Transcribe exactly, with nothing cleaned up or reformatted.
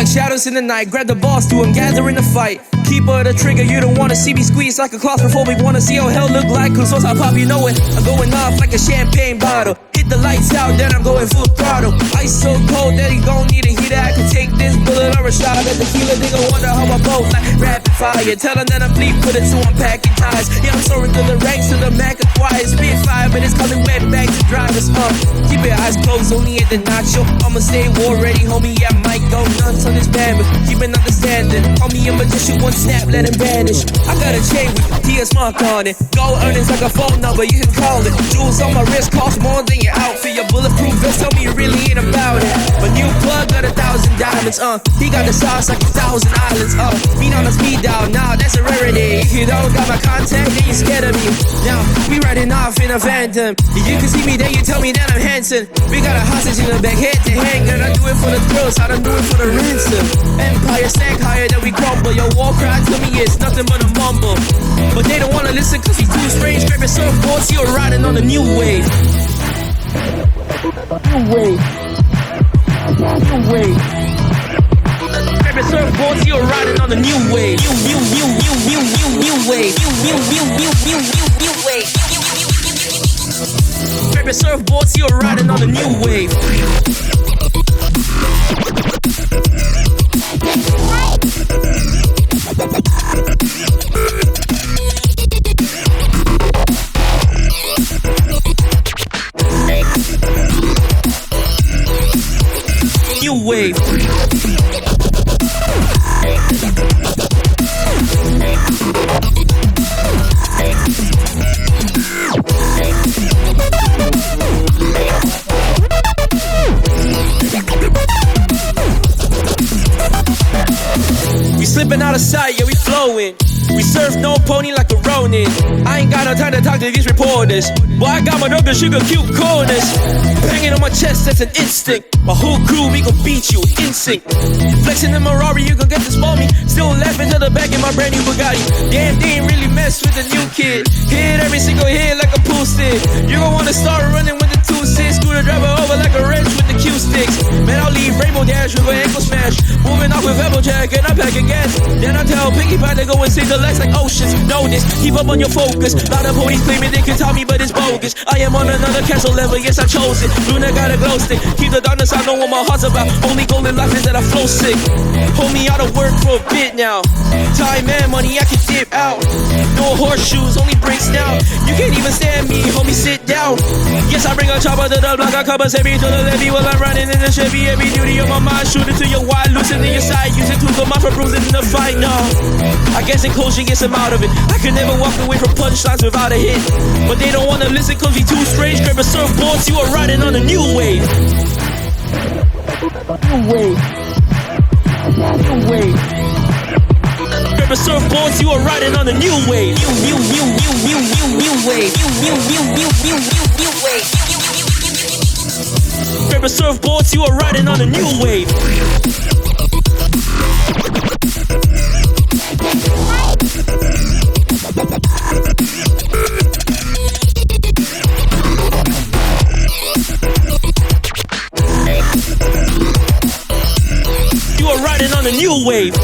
like shadows in the night. Grab the boss, do I'm gathering the fight. Keeper the trigger, you don't wanna see me squeeze like a claustrophobic. Wanna see how hell look like, cause once I pop, you know it. I'm going off like a champagne bottle. Hit the lights out, then I'm going full throttle. Ice so cold that he gon' need a heater. I can take this bullet or a shot at the tequila. They gon' wonder how I both like rapid fire. Tell them that I'm bleak, put it so I'm packing ties. Yeah, I'm soaring through the ranks to the Mac acquired. Spit fire, but it's calling wet bags to drivers. Uh, keep your eyes closed, only at the nacho. I'ma stay war ready, homie. Yeah, I might go nuts on this band, but keep an understanding. Homie, a magician, one snap, let him vanish. I got a chain with T S mark on it. Gold earnings like a phone number, you can call it. Jewels on my wrist cost more than your outfit. Your bulletproof vest tell me you really ain't about it. My new plug got a thousand diamonds, uh. He got the sauce like a thousand islands, uh. Beat on a speed dial, nah, that's a rarity. If you don't got my contact, then you scared of me. Now, we riding off in a phantom. You can see me, then you tell me that I'm handsome. We got a hostage in the back, head to hand. Girl, I do it for the thrills, I don't do it for the ransom. Empire stack higher than we crumble. Your war cry to me is nothing but a mumble. But they don't wanna listen cause he's too strange. Grab your surfboards, you're riding on a new wave. New wave. New wave. Grab your surfboards, you're riding on a new wave. New, new, new, new, new, new, new wave. New, new, new, new, new, new, new wave. Grab your surfboards, you're riding on a new wave. New wave. We slipping out of sight, yeah, we flowing. We surf no pony like a Ronin. I ain't got no time to talk to these reporters. Boy, I got my double sugar cute corners. Banging on my chest, that's an instinct. My whole crew, we gon' beat you, in sync. Flexing in Ferrari, you gon' get this for me. Still laughing to the back in my brand new Bugatti. Damn, they ain't really mess with the new kid. Hit every single hit like a pool stick. You gon' wanna start running with the two six. Screw the driver over like a wrench with the Q sticks. Man, I'll leave Rainbow Dash with an ankle smash. Moving off with Applejack and I'm packing gas. Then I tell Pinkie Pie to go and save the legs like oceans. Know this, keep up on your focus. Lot of ponies claiming they can tell me, but it's bogus. I am on another castle level, yes I chose it. Luna got a glow stick, keep the darkness, I know what my heart's about. Only goal in life is that I flow sick. Homie, I don't work for a bit now. Time and money, I can dip out. No horseshoes, only breaks now. You can't even stand me, homie, sit down. Yes, I bring a chopper to the block, I cover every to the levy while I'm running in the Chevy. Every duty on my mind, shoot it to your wide, loosen in your side. Use it to go my for bruising in the fight, no. I guess in closure gets them out of it. I could never walk away from punchlines without a hit. But they don't wanna listen cause we too strange. Grab a surfboards, you are riding on a new wave. New wave. New wave. Grab a surfboards, you are riding on a new wave. New, new, new, new, new, new, new wave. New, new, new, new, new, new, new wave. Grab a surfboards, you are riding on a new wave. You are riding on a new wave.